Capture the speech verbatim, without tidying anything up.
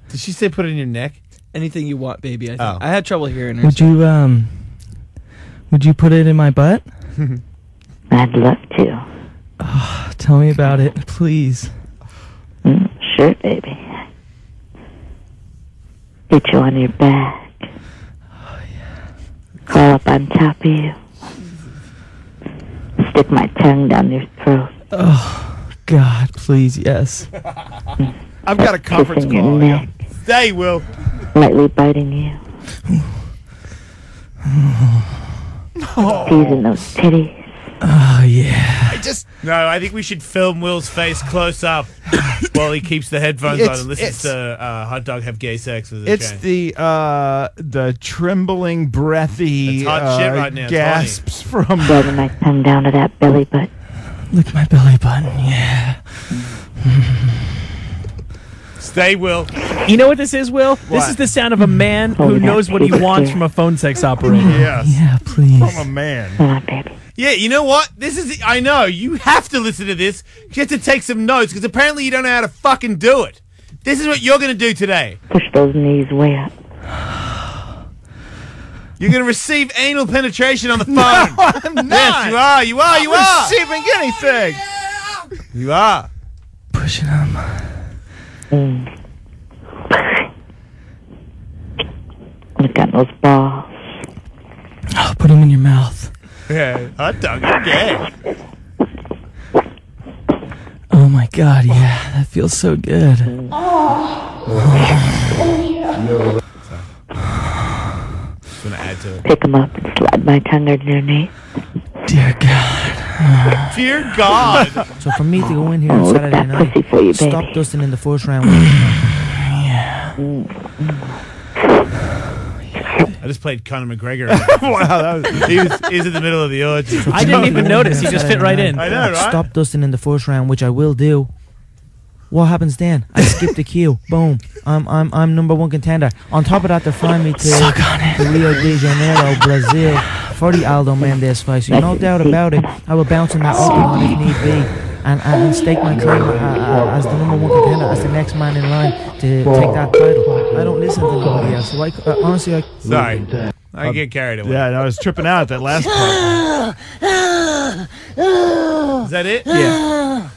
Did she say put it in your neck? Anything you want, baby. I think. Oh. I had trouble hearing her. Would you um? Would you put it in my butt? I'd love to. Oh, tell me about it, please. Mm, sure, baby. Get you on your back. Oh yeah. Crawl up on top of you. Stick my tongue down your throat. Oh God, please, yes. I've got a conference Kissing your call. neck. Stay, Will. Lightly biting you. Teasing those titties. Oh yeah. I just no. I think we should film Will's face close up while he keeps the headphones It's- on and listens it's- to uh, Hot Dog have gay sex with his It's chain. the uh, the trembling, breathy It's hot uh, shit right now, gasps from. Rubbing my tongue down to that belly button. Lick my belly button, yeah. Stay, Will. You know what this is, Will? This What? is the sound of a man Oh, who that knows what he picture. wants from a phone sex operator. Yes, Yeah, please. from a man. Come on, baby. Yeah, you know what? This is. I know you have to listen to this. You have to take some notes because apparently you don't know how to fucking do it. This is what you're going to do today. Push those knees way up. You're going to receive anal penetration on the phone. I'm not. Yes, you are. You are. You I'm are. receiving anything. You are. Pushing him. Mm. Look at those balls. Oh, put him in your mouth. Yeah, Hot Dog, you're gay. Oh my God, yeah, that feels so good. Just want to add to it. Pick them up and slide my tongue underneath. Dear God. Dear God. So for me to go in here on Oh, Saturday that night, pussy for you, stop baby. dusting in the first round. I just played Conor McGregor. Wow, that was, he, was, he was in the middle of the orgy. I didn't even notice. He just fit right in. I know, right? Stop dusting in the first round, which I will do. What happens then? I skip the queue. Boom. I'm I'm I'm number one contender. On top of that, they're flying me to, to Rio de Janeiro, Brazil, for the Aldo Mendes fight. So no doubt about it, I will bounce in that octagon if need be, and, and, and stake my claim uh, uh, as the number one contender, as the next man in line to take that title. I don't listen to nobody else. So I, uh, honestly, I. Sorry. I get carried away. yeah, no, I was tripping out at that last part. Is that it? Yeah.